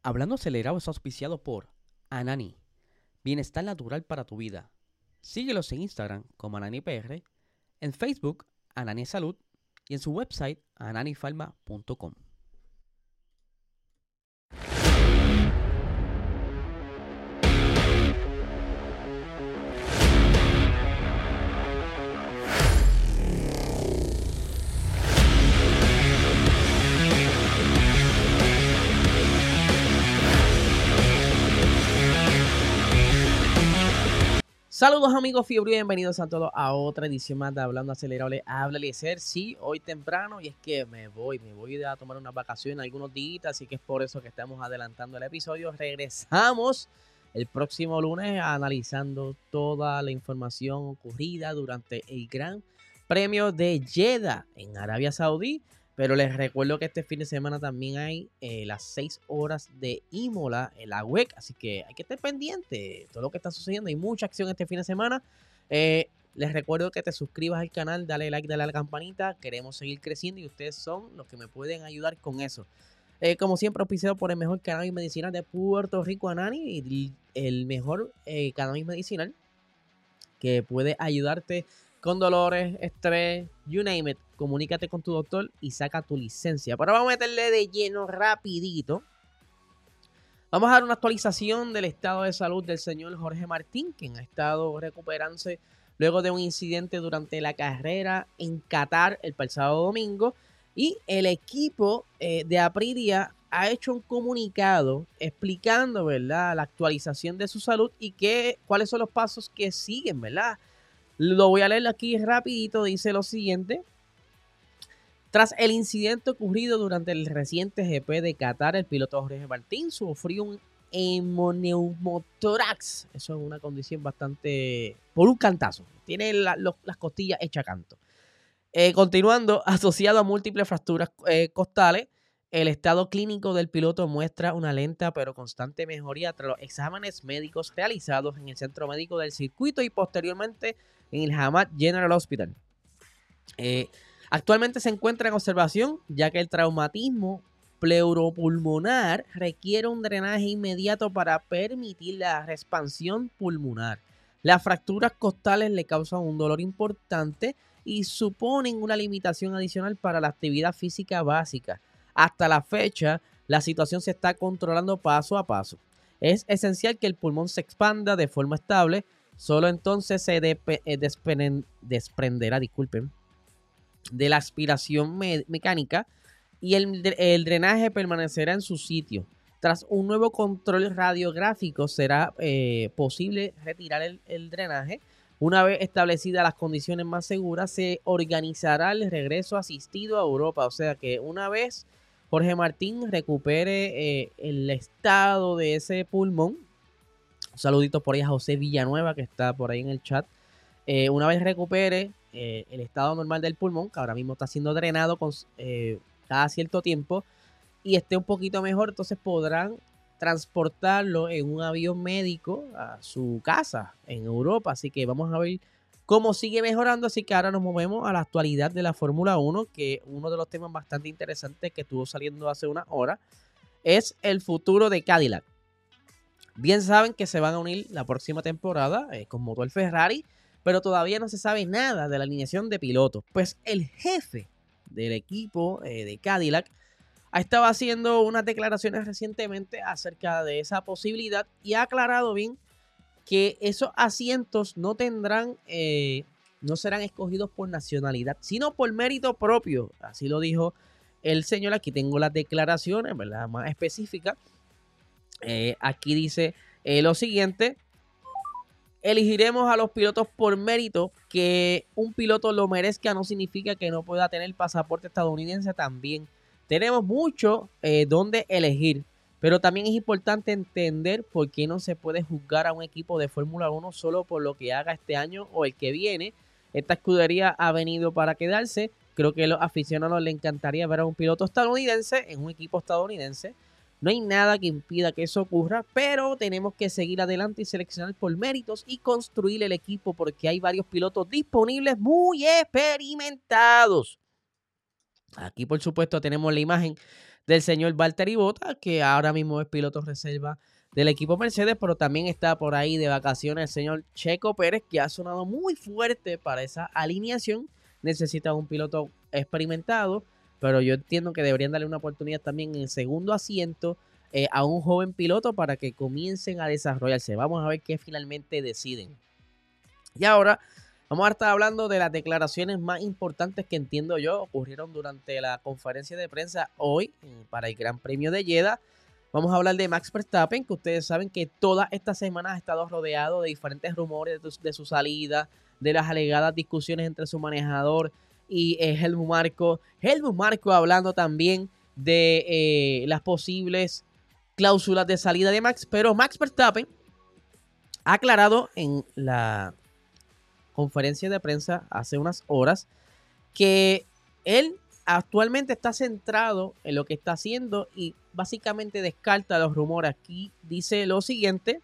Hablando Acelerado es auspiciado por Anani, bienestar natural para tu vida. Síguelos en Instagram como AnaniPR, en Facebook Anani Salud y en su website ananifarma.com. Saludos amigos fiebre y bienvenidos a todos a otra edición más de Hablando Acelerable. Habla Eliezer, sí, hoy temprano, y es que me voy a tomar unas vacaciones algunos días, así que es por eso que estamos adelantando el episodio. Regresamos el próximo lunes analizando toda la información ocurrida durante el Gran Premio de Jeddah en Arabia Saudí. Pero les recuerdo que este fin de semana también hay las 6 horas de Imola en la WEC. Así que hay que estar pendiente de todo lo que está sucediendo. Hay mucha acción este fin de semana. Les recuerdo que te suscribas al canal, dale like, dale a la campanita. Queremos seguir creciendo y ustedes son los que me pueden ayudar con eso. Como siempre, auspiciado por el mejor cannabis medicinal de Puerto Rico, Anani. Y el mejor cannabis medicinal que puede ayudarte con dolores, estrés, you name it. Comunícate con tu doctor y saca tu licencia. Pero vamos a meterle de lleno rapidito. Vamos a dar una actualización del estado de salud del señor Jorge Martín, quien ha estado recuperándose luego de un incidente durante la carrera en Qatar el pasado domingo. Y el equipo de Aprilia ha hecho un comunicado explicando, ¿verdad?, la actualización de su salud y cuáles son los pasos que siguen, ¿verdad? Lo voy a leer aquí rapidito. Dice lo siguiente: tras el incidente ocurrido durante el reciente GP de Qatar, el piloto Jorge Martín sufrió un hemoneumotórax. Eso es una condición bastante... por un cantazo. Tiene las costillas hechas canto. Continuando, asociado a múltiples fracturas costales, el estado clínico del piloto muestra una lenta pero constante mejoría tras los exámenes médicos realizados en el centro médico del circuito y posteriormente en el Hamad General Hospital. Actualmente se encuentra en observación, ya que el traumatismo pleuropulmonar requiere un drenaje inmediato para permitir la expansión pulmonar. Las fracturas costales le causan un dolor importante y suponen una limitación adicional para la actividad física básica. Hasta la fecha, la situación se está controlando paso a paso. Es esencial que el pulmón se expanda de forma estable. Solo entonces se desprenderá, de la aspiración mecánica y el drenaje permanecerá en su sitio. Tras un nuevo control radiográfico será posible retirar el drenaje. Una vez establecidas las condiciones más seguras, se organizará el regreso asistido a Europa. O sea que una vez Jorge Martín recupere el estado de ese pulmón, un saludito por ahí a José Villanueva, que está por ahí en el chat. Una vez recupere el estado normal del pulmón, que ahora mismo está siendo drenado cada cierto tiempo, y esté un poquito mejor, entonces podrán transportarlo en un avión médico a su casa en Europa. Así que vamos a ver cómo sigue mejorando. Así que ahora nos movemos a la actualidad de la Fórmula 1, que uno de los temas bastante interesantes que estuvo saliendo hace una hora es el futuro de Cadillac. Bien saben que se van a unir la próxima temporada con motor Ferrari, pero todavía no se sabe nada de la alineación de pilotos. Pues el jefe del equipo de Cadillac ha estado haciendo unas declaraciones recientemente acerca de esa posibilidad y ha aclarado bien que esos asientos no serán escogidos por nacionalidad, sino por mérito propio. Así lo dijo el señor. Aquí tengo las declaraciones, ¿verdad?, más específicas. Aquí dice lo siguiente: elegiremos a los pilotos por mérito. Que un piloto lo merezca no significa que no pueda tener pasaporte estadounidense también. Tenemos mucho donde elegir, pero también es importante entender por qué no se puede juzgar a un equipo de Fórmula 1 solo por lo que haga este año o el que viene. Esta escudería ha venido para quedarse. Creo que a los aficionados les encantaría ver a un piloto estadounidense en un equipo estadounidense. No hay nada que impida que eso ocurra, pero tenemos que seguir adelante y seleccionar por méritos y construir el equipo porque hay varios pilotos disponibles muy experimentados. Aquí, por supuesto, tenemos la imagen del señor Valtteri Bottas, que ahora mismo es piloto reserva del equipo Mercedes, pero también está por ahí de vacaciones el señor Checo Pérez, que ha sonado muy fuerte para esa alineación. Necesita un piloto experimentado, pero yo entiendo que deberían darle una oportunidad también en el segundo asiento a un joven piloto para que comiencen a desarrollarse. Vamos a ver qué finalmente deciden. Y ahora vamos a estar hablando de las declaraciones más importantes que entiendo yo ocurrieron durante la conferencia de prensa hoy para el Gran Premio de Jeddah. Vamos a hablar de Max Verstappen, que ustedes saben que toda esta semana ha estado rodeado de diferentes rumores de su salida, de las alegadas discusiones entre su manejador y Helmut Marko. Helmut Marko hablando también de las posibles cláusulas de salida de Max, pero Max Verstappen ha aclarado en la conferencia de prensa hace unas horas que él actualmente está centrado en lo que está haciendo y básicamente descarta los rumores. Aquí dice lo siguiente: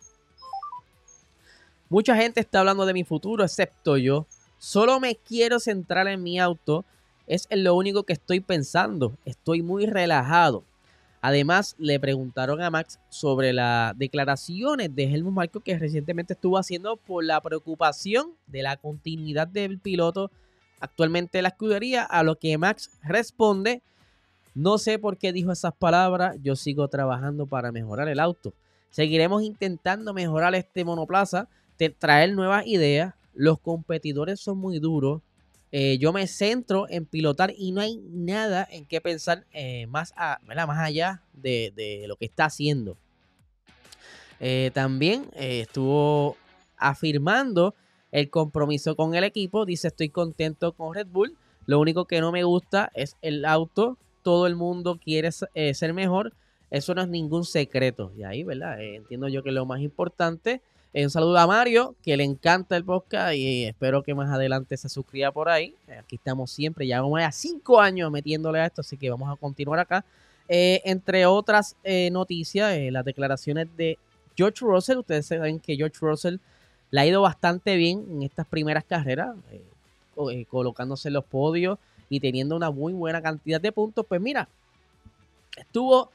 mucha gente está hablando de mi futuro excepto yo. Solo me quiero centrar en mi auto. Es lo único que estoy pensando. Estoy muy relajado. Además, le preguntaron a Max sobre las declaraciones de Helmut Marko que recientemente estuvo haciendo por la preocupación de la continuidad del piloto actualmente en la escudería, a lo que Max responde: no sé por qué dijo esas palabras, yo sigo trabajando para mejorar el auto. Seguiremos intentando mejorar este monoplaza, traer nuevas ideas. Los competidores son muy duros. Yo me centro en pilotar y no hay nada en qué pensar más allá de lo que está haciendo. También estuvo afirmando el compromiso con el equipo. Dice: estoy contento con Red Bull. Lo único que no me gusta es el auto. Todo el mundo quiere ser mejor. Eso no es ningún secreto. Y ahí, ¿verdad? Entiendo yo que es lo más importante. Un saludo a Mario, que le encanta el podcast y espero que más adelante se suscriba por ahí. Aquí estamos siempre, ya vamos a 5 años metiéndole a esto, así que vamos a continuar acá. Entre otras noticias, las declaraciones de George Russell. Ustedes saben que George Russell le ha ido bastante bien en estas primeras carreras, colocándose en los podios y teniendo una muy buena cantidad de puntos. Pues mira, estuvo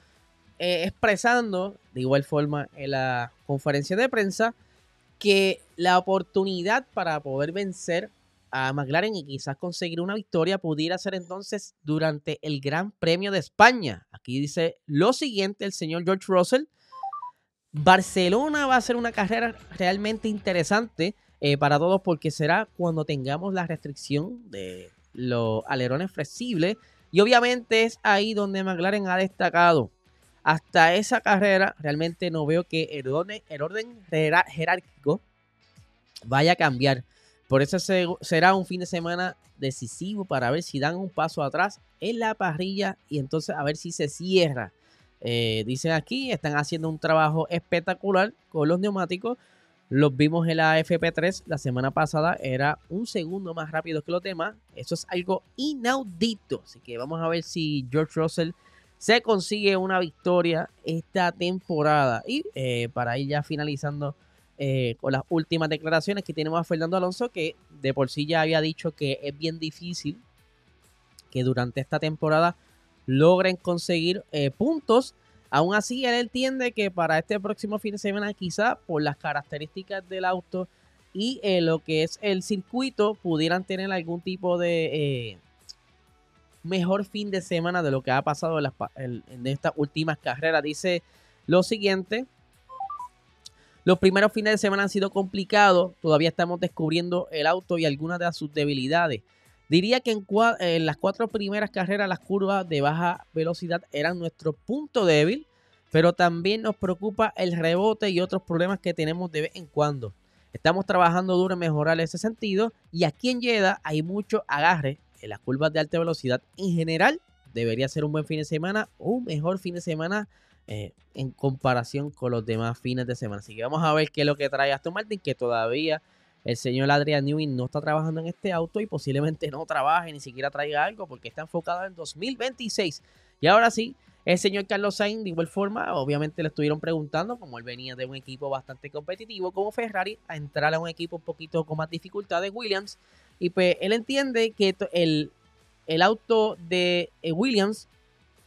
expresando de igual forma en la conferencia de prensa que la oportunidad para poder vencer a McLaren y quizás conseguir una victoria pudiera ser entonces durante el Gran Premio de España. Aquí dice lo siguiente el señor George Russell: Barcelona va a ser una carrera realmente interesante para todos, porque será cuando tengamos la restricción de los alerones flexibles y obviamente es ahí donde McLaren ha destacado. Hasta esa carrera realmente no veo que el orden jerárquico vaya a cambiar. Por eso será un fin de semana decisivo para ver si dan un paso atrás en la parrilla y entonces a ver si se cierra. Dicen aquí, están haciendo un trabajo espectacular con los neumáticos. Los vimos en la FP3 la semana pasada, era un segundo más rápido que los demás. Eso es algo inaudito. Así que vamos a ver si George Russell se consigue una victoria esta temporada. Y para ir ya finalizando con las últimas declaraciones, que tenemos a Fernando Alonso, que de por sí ya había dicho que es bien difícil que durante esta temporada logren conseguir puntos. Aún así, él entiende que para este próximo fin de semana, quizá por las características del auto y lo que es el circuito, pudieran tener algún tipo de mejor fin de semana de lo que ha pasado en estas últimas carreras. Dice lo siguiente: los primeros fines de semana han sido complicados, todavía estamos descubriendo el auto y algunas de sus debilidades. Diría que en las 4 primeras carreras las curvas de baja velocidad eran nuestro punto débil, pero también nos preocupa el rebote y otros problemas que tenemos de vez en cuando. Estamos trabajando duro en mejorar ese sentido y aquí en Jeddah hay mucho agarre en las curvas de alta velocidad. En general debería ser un buen fin de semana, un mejor fin de semana en comparación con los demás fines de semana. Así que vamos a ver qué es lo que trae Aston Martin, que todavía el señor Adrian Newey no está trabajando en este auto y posiblemente no trabaje, ni siquiera traiga algo, porque está enfocado en 2026. Y ahora sí, el señor Carlos Sainz, de igual forma, obviamente le estuvieron preguntando, como él venía de un equipo bastante competitivo como Ferrari, a entrar a un equipo un poquito con más dificultades, Williams, y pues él entiende que el auto de Williams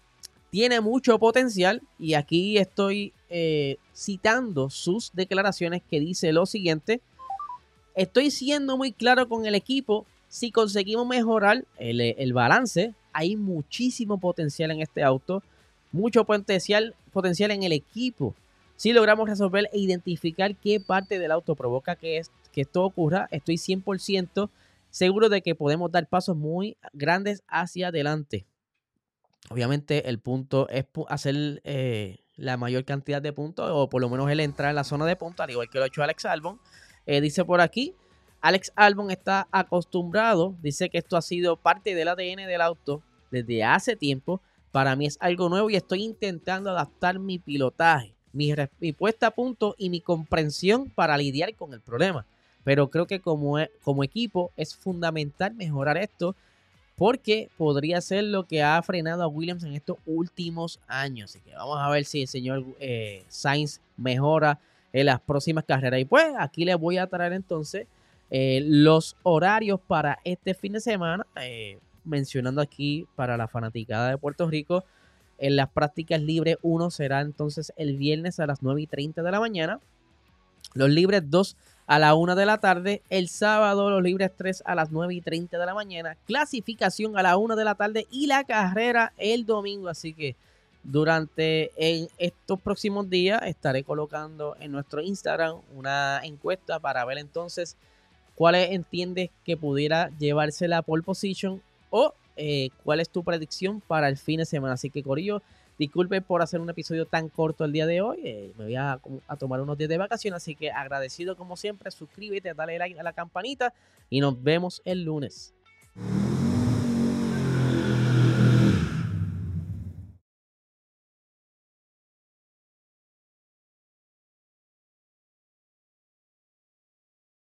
tiene mucho potencial y aquí estoy citando sus declaraciones que dice lo siguiente: estoy siendo muy claro con el equipo, si conseguimos mejorar el balance, hay muchísimo potencial en este auto, mucho potencial en el equipo. Si logramos resolver e identificar qué parte del auto provoca que esto ocurra, estoy 100% seguro de que podemos dar pasos muy grandes hacia adelante. Obviamente el punto es hacer la mayor cantidad de puntos, o por lo menos él entrar en la zona de puntos, al igual que lo ha hecho Alex Albon. Dice por aquí, Alex Albon está acostumbrado, dice que esto ha sido parte del ADN del auto desde hace tiempo. Para mí es algo nuevo y estoy intentando adaptar mi pilotaje, mi puesta a punto y mi comprensión para lidiar con el problema. Pero creo que como equipo es fundamental mejorar esto, porque podría ser lo que ha frenado a Williams en estos últimos años. Así que vamos a ver si el señor Sainz mejora en las próximas carreras. Y pues aquí les voy a traer entonces los horarios para este fin de semana, mencionando aquí para la fanaticada de Puerto Rico. En las prácticas libres 1 será entonces el viernes a las 9:30 de la mañana. Los libres 2 a la 1 de la tarde. El sábado los libres 3 a las 9:30 de la mañana. Clasificación a la 1 de la tarde y la carrera el domingo. Así que durante estos próximos días estaré colocando en nuestro Instagram una encuesta para ver entonces cuáles entiendes que pudiera llevarse la pole position, o cuál es tu predicción para el fin de semana. Así que, corillo, disculpe por hacer un episodio tan corto el día de hoy. Me voy a tomar unos días de vacaciones, así que agradecido como siempre. Suscríbete, dale like a la campanita y nos vemos el lunes.